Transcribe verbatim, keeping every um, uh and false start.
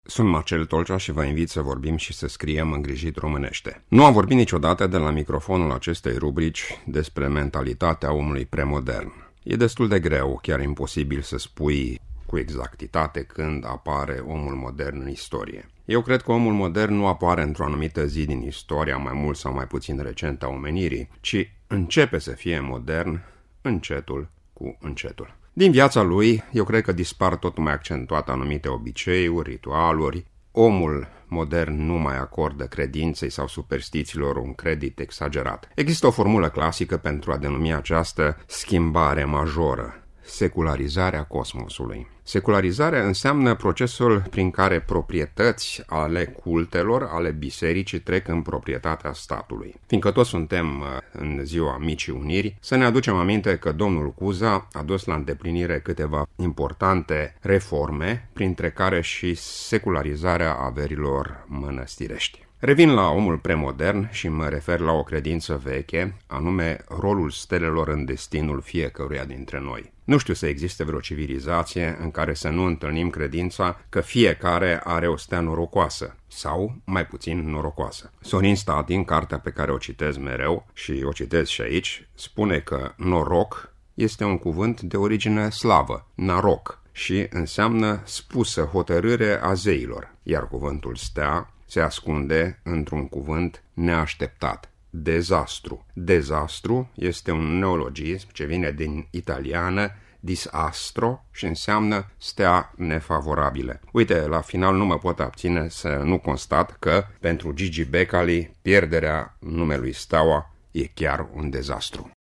Sunt Marcel Tolcea și vă invit să vorbim și să scriem îngrijit românește. Nu am vorbit niciodată de la microfonul acestei rubrici despre mentalitatea omului premodern. E destul de greu, chiar imposibil să spui cu exactitate când apare omul modern în istorie. Eu cred că omul modern nu apare într-o anumită zi din istoria mai mult sau mai puțin recentă a omenirii, ci începe să fie modern încetul cu încetul. Din viața lui, eu cred că dispar tot mai accentuat anumite obiceiuri, ritualuri. Omul modern nu mai acordă credinței sau superstițiilor un credit exagerat. Există o formulă clasică pentru a denumi această schimbare majoră: secularizarea cosmosului. Secularizarea înseamnă procesul prin care proprietăți ale cultelor, ale bisericii, trec în proprietatea statului. Fiindcă toți suntem în ziua Micii Uniri, să ne aducem aminte că domnul Cuza a dus la îndeplinire câteva importante reforme, printre care și secularizarea averilor mănăstirești. Revin la omul premodern și mă refer la o credință veche, anume rolul stelelor în destinul fiecăruia dintre noi. Nu știu să existe vreo civilizație în care să nu întâlnim credința că fiecare are o stea norocoasă sau mai puțin norocoasă. Sorin Stati, în cartea pe care o citez mereu și o citez și aici, spune că noroc este un cuvânt de origine slavă, naroc, și înseamnă spusă hotărâre a zeilor, iar cuvântul stea se ascunde într-un cuvânt neașteptat: dezastru. Dezastru este un neologism ce vine din italiană disastro și înseamnă stea nefavorabilă. Uite, la final nu mă pot abține să nu constat că pentru Gigi Becali pierderea numelui Steaua e chiar un dezastru.